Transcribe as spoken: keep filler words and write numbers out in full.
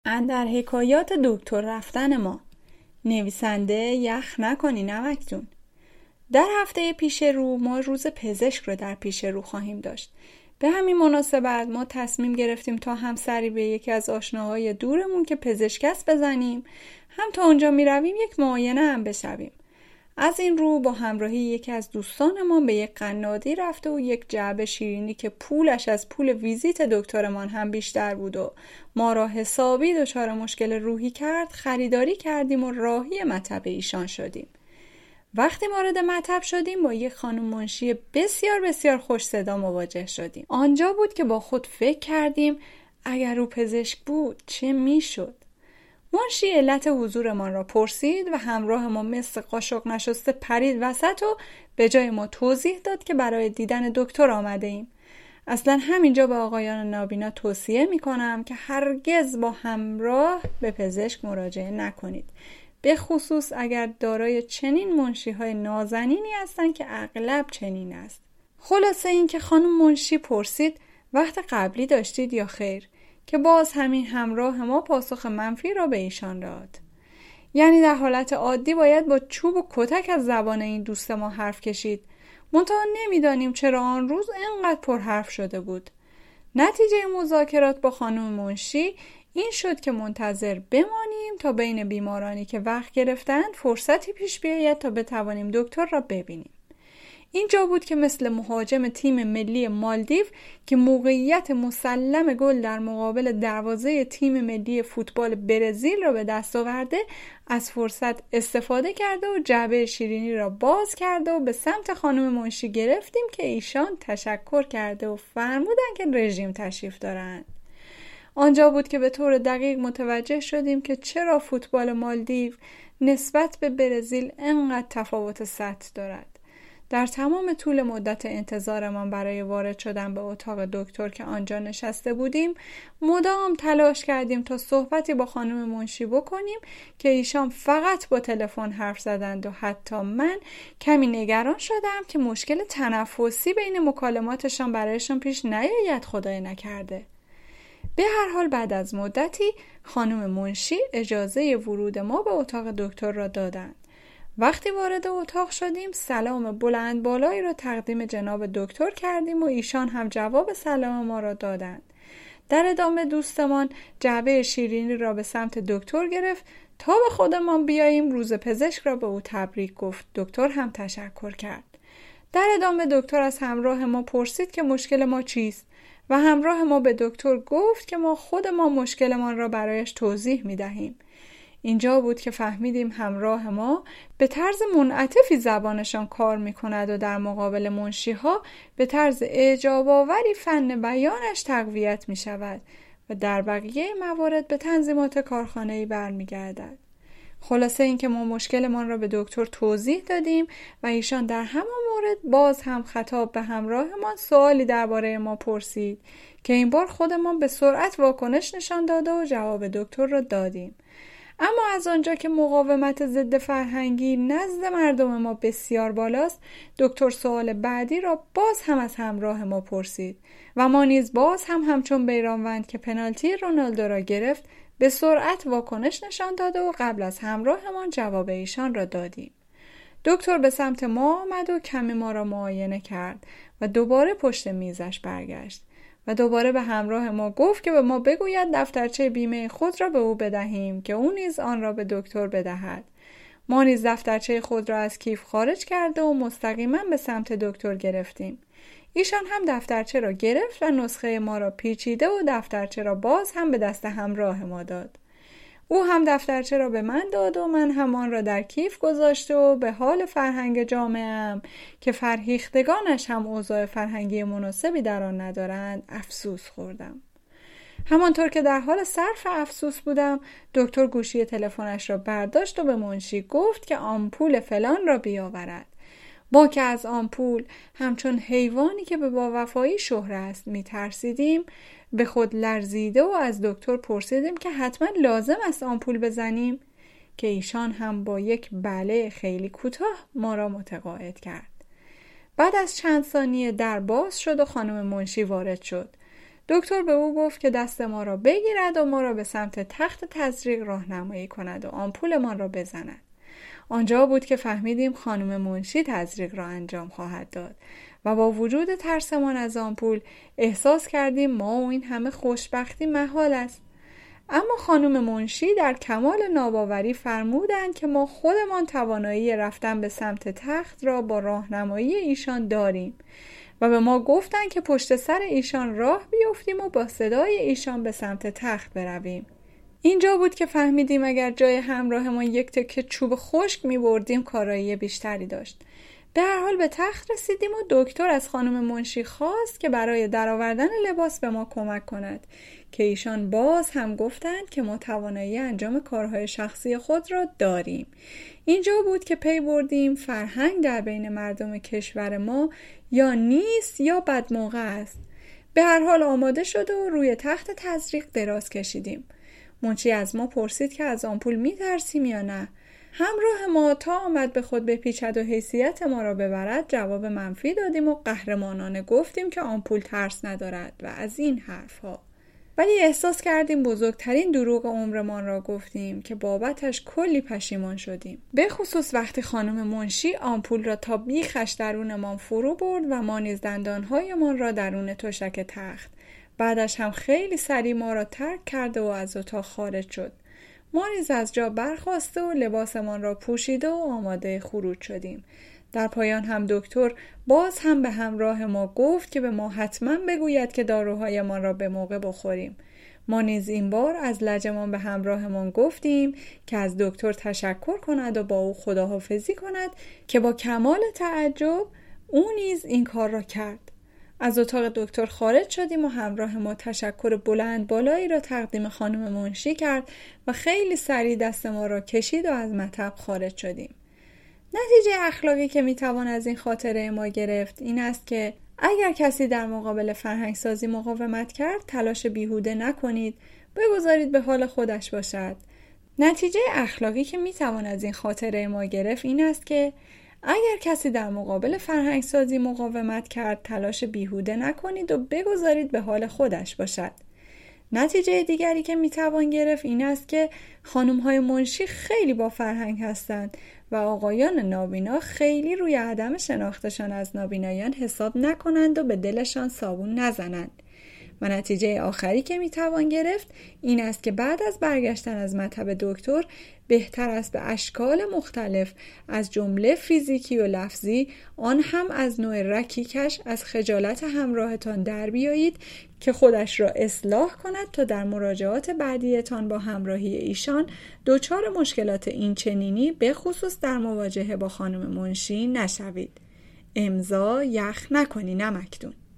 اندر حکایات دکتر رفتن ما. نویسنده یخ نکنی نمک جون. در هفته پیش رو ما روز پزشک رو در پیش رو خواهیم داشت. به همین مناسبت ما تصمیم گرفتیم تا هم سری به یکی از آشناهای دورمون که پزشک است بزنیم، هم تا اونجا می رویم یک معاینه هم بشویم. از این رو با همراهی یکی از دوستان ما به یک قنادی رفته و یک جعبه شیرینی که پولش از پول ویزیت دکترمان هم بیشتر بود و ما را حسابی دچار مشکل روحی کرد خریداری کردیم و راهی مطب ایشان شدیم. وقتی وارد مطب شدیم با یک خانم منشی بسیار بسیار خوش صدا مواجه شدیم. آنجا بود که با خود فکر کردیم اگر او پزشک بود چه میشد؟ منشی علت حضورمان را پرسید و همراه ما مثل قاشق نشسته پرید وسط و به جای ما توضیح داد که برای دیدن دکتر آمده ایم. اصلا همینجا به آقایان نابینا توصیه می کنم که هرگز با همراه به پزشک مراجعه نکنید، به خصوص اگر دارای چنین منشی های نازنینی هستند که اغلب چنین است. خلاصه این که خانم منشی پرسید وقت قبلی داشتید یا خیر، که باز همین همراه ما پاسخ منفی را به ایشان داد. یعنی در حالت عادی باید با چوب و کتک از زبان این دوست ما حرف کشید، منتها نمیدانیم چرا آن روز اینقدر پر حرف شده بود. نتیجه مذاکرات با خانم منشی این شد که منتظر بمانیم تا بین بیمارانی که وقت گرفتند فرصتی پیش بیاید تا بتوانیم دکتر را ببینیم. اینجا بود که مثل مهاجم تیم ملی مالدیو که موقعیت مسلم گل در مقابل دروازه تیم ملی فوتبال برزیل را به دست آورده از فرصت استفاده کرده و جعبه شیرینی را باز کرده و به سمت خانم منشی گرفتیم که ایشان تشکر کرده و فرمودند که رژیم تشریف دارند. آنجا بود که به طور دقیق متوجه شدیم که چرا فوتبال مالدیو نسبت به برزیل انقدر تفاوت سطح دارد. در تمام طول مدت انتظارمان برای وارد شدن به اتاق دکتر که آنجا نشسته بودیم مدام تلاش کردیم تا صحبتی با خانم منشی بکنیم که ایشان فقط با تلفن حرف زدند و حتی من کمی نگران شدم که مشکل تنفسی بین مکالماتشان برایشان پیش نیاید خدای نکرده. به هر حال بعد از مدتی خانم منشی اجازه ورود ما به اتاق دکتر را دادند. وقتی وارد اتاق شدیم سلام بلند بالایی را تقدیم جناب دکتر کردیم و ایشان هم جواب سلام ما را دادند. در ادامه دوستمان جعبه شیرینی را به سمت دکتر گرفت تا به خودمان بیاییم روز پزشک را به او تبریک گفت. دکتر هم تشکر کرد. در ادامه دکتر از همراه ما پرسید که مشکل ما چیست و همراه ما به دکتر گفت که ما خودمان مشکلمان را برایش توضیح می دهیم. اینجا بود که فهمیدیم همراه ما به طرز منعطفی زبانشان کار می کند و در مقابل منشی ها به طرز اعجاب آوری فن بیانش تقویت می شود و در بقیه موارد به تنظیمات کارخانه‌ای برمی گردد. خلاصه این که ما مشکلمان را به دکتر توضیح دادیم و ایشان در همان مورد باز هم خطاب به همراهمان سوالی درباره ما پرسید که این بار خودمان به سرعت واکنش نشان داده و جواب دکتر را دادیم. اما از آنجا که مقاومت ضد فرهنگی نزد مردم ما بسیار بالاست، دکتر سوال بعدی را باز هم از همراه ما پرسید و ما نیز باز هم همچون بیرانوند که پنالتی رونالدو را گرفت به سرعت واکنش نشان داده و قبل از همراهمان جواب ایشان را دادیم. دکتر به سمت ما آمد و کمی ما را معاینه کرد و دوباره پشت میزش برگشت و دوباره به همراه ما گفت که به ما بگوید دفترچه بیمه خود را به او بدهیم که او نیز آن را به دکتر بدهد. ما نیز دفترچه خود را از کیف خارج کرده و مستقیما به سمت دکتر گرفتیم. ایشان هم دفترچه را گرفت و نسخه ما را پیچیده و دفترچه را باز هم به دست همراه ما داد. او هم دفترچه را به من داد و من هم آن را در کیف گذاشته و به حال فرهنگ جامعه‌ام که فرهیختگانش هم اوضاع فرهنگی مناسبی در آن ندارند افسوس خوردم. همانطور که در حال صرف افسوس بودم دکتر گوشی تلفنش را برداشت و به منشی گفت که آمپول فلان را بیاورد. ما که از آمپول همچون حیوانی که به باوفایی شهره است می ترسیدیم به خود لرزیده و از دکتر پرسیدیم که حتما لازم است آمپول بزنیم که ایشان هم با یک بله خیلی کوتاه ما را متقاعد کرد. بعد از چند ثانیه در باز شد و خانم منشی وارد شد. دکتر به او گفت که دست ما را بگیرد و ما را به سمت تخت تزریق راهنمایی کند و آمپولمان را بزند. آنجا بود که فهمیدیم خانم منشی تزریق را انجام خواهد داد و با وجود ترسمان از آمپول احساس کردیم ما و این همه خوشبختی محال است. اما خانم منشی در کمال ناباوری فرمودند که ما خودمان توانایی رفتن به سمت تخت را با راهنمایی ایشان داریم و به ما گفتند که پشت سر ایشان راه بیفتیم و با صدای ایشان به سمت تخت برویم. اینجا بود که فهمیدیم اگر جای همراهمان یک تکه چوب خشک می بردیم کارایی بیشتری داشت. به هر حال به تخت رسیدیم و دکتر از خانم منشی خواست که برای درآوردن لباس به ما کمک کند که ایشان باز هم گفتند که ما توانایی انجام کارهای شخصی خود را داریم. اینجا بود که پی بردیم فرهنگ در بین مردم کشور ما یا نیست یا بدموقع است. به هر حال آماده شد و روی تخت تزریق دراز کشیدیم. منشی از ما پرسید که از آمپول می ترسیم یا نه. همراه ما تا آمد به خود بپیچد و حیثیت ما را ببرد جواب منفی دادیم و قهرمانانه گفتیم که آمپول ترس ندارد و از این حرفها. ولی احساس کردیم بزرگترین دروغ عمرمان را گفتیم که بابتش کلی پشیمان شدیم. به خصوص وقتی خانم منشی آمپول را تا بیخش درونمان فرو برد و ما نیز دندانهایمان را درون تشک تخت. بعدش هم خیلی سریع ما را ترک کرده و از اتاق خارج شد. ما نیز از جا برخاسته و لباسمان را پوشیده و آماده خروج شدیم. در پایان هم دکتر باز هم به همراه ما گفت که به ما حتما بگوید که داروهایمان را به موقع بخوریم. ما نیز این بار از لجمان به همراهمان گفتیم که از دکتر تشکر کند و با او خداحافظی کند که با کمال تعجب او نیز این کار را کرد. از اتاق دکتر خارج شدیم و همراه ما تشکر بلند بالایی را تقدیم خانم منشی کرد و خیلی سریع دست ما را کشید و از مطب خارج شدیم. نتیجه اخلاقی که میتوان از این خاطره ما گرفت این است که اگر کسی در مقابل فرهنگسازی مقاومت کرد تلاش بیهوده نکنید، بگذارید به حال خودش باشد. نتیجه اخلاقی که میتوان از این خاطره ما گرفت این است که اگر کسی در مقابل فرهنگسازی مقاومت کرد تلاش بیهوده نکنید و بگذارید به حال خودش باشد. نتیجه دیگری که میتوان گرفت این است که خانم‌های منشی خیلی با فرهنگ هستند و آقایان نابینا خیلی روی عدم شناختشان از نابینایان حساب نکنند و به دلشان صابون نزنند. و نتیجه آخری که میتوان گرفت این است که بعد از برگشتن از مطب دکتر بهتر است به اشکال مختلف از جمله فیزیکی و لفظی آن هم از نوع رکیکش از خجالت همراهتان در بیایید که خودش را اصلاح کند تا در مراجعات بعدیتان با همراهی ایشان دچار مشکلات این چنینی به خصوص در مواجهه با خانم منشی نشوید. امضا یخ نکنی نمکدون.